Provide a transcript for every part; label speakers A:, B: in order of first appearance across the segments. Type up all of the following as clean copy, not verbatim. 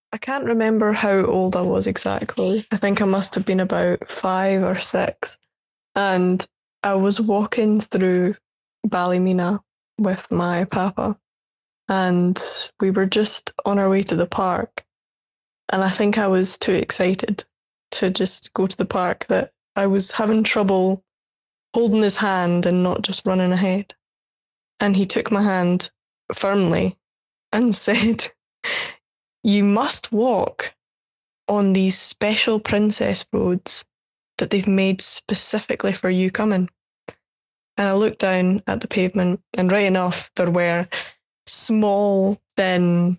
A: I can't remember how old I was exactly. I think I must have been about 5 or 6. And I was walking through Ballymena with my papa, and we were just on our way to the park. And I think I was too excited to just go to the park that I was having trouble holding his hand and not just running ahead. And he took my hand firmly and said, "You must walk on these special princess roads that they've made specifically for you coming." And I looked down at the pavement, and right enough, there were small, thin,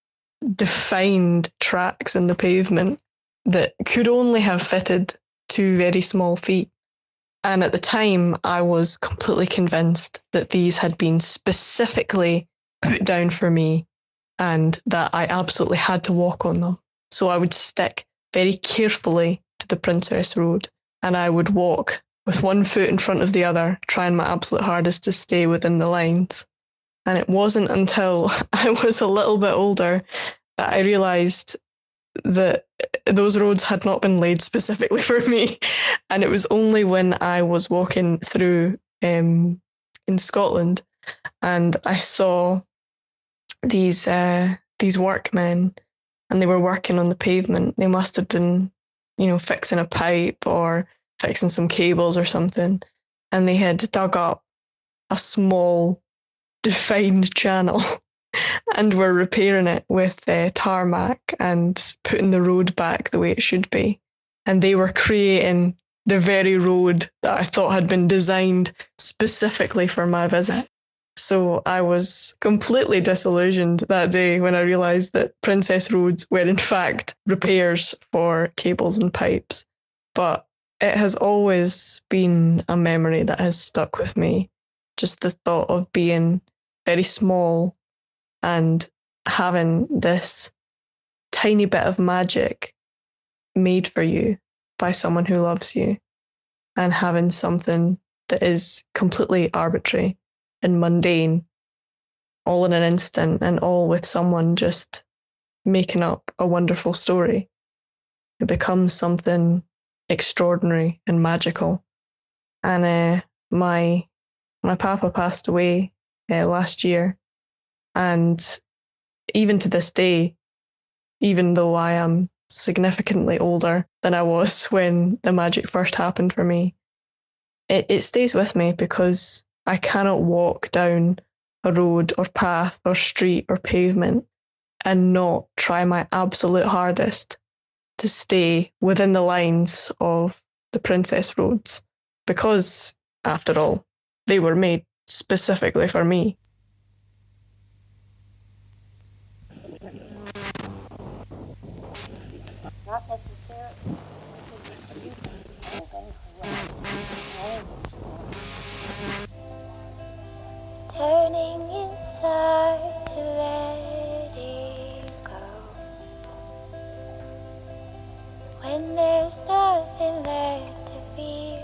A: defined tracks in the pavement that could only have fitted 2 very small feet. And at the time, I was completely convinced that these had been specifically put down for me and that I absolutely had to walk on them. So I would stick very carefully to the Princess Road, and I would walk with one foot in front of the other, trying my absolute hardest to stay within the lines. And it wasn't until I was a little bit older that I realised that those roads had not been laid specifically for me. And it was only when I was walking through in Scotland and I saw these workmen, and they were working on the pavement. They must have been, fixing a pipe or fixing some cables or something. And they had dug up a small defined channel and were repairing it with tarmac and putting the road back the way it should be. And they were creating the very road that I thought had been designed specifically for my visit. So I was completely disillusioned that day when I realised that Princess Roads were in fact repairs for cables and pipes. But it has always been a memory that has stuck with me. Just the thought of being very small and having this tiny bit of magic made for you by someone who loves you, and having something that is completely arbitrary and mundane all in an instant, and all with someone just making up a wonderful story. It becomes something extraordinary and magical. And my papa passed away last year, and even to this day, even though I am significantly older than I was when the magic first happened for me, it stays with me because I cannot walk down a road or path or street or pavement and not try my absolute hardest to stay within the lines of the Princess Roads, because, after all, they were made specifically for me.
B: Not necessarily because you see turning inside to let it go. When there's nothing left to feel.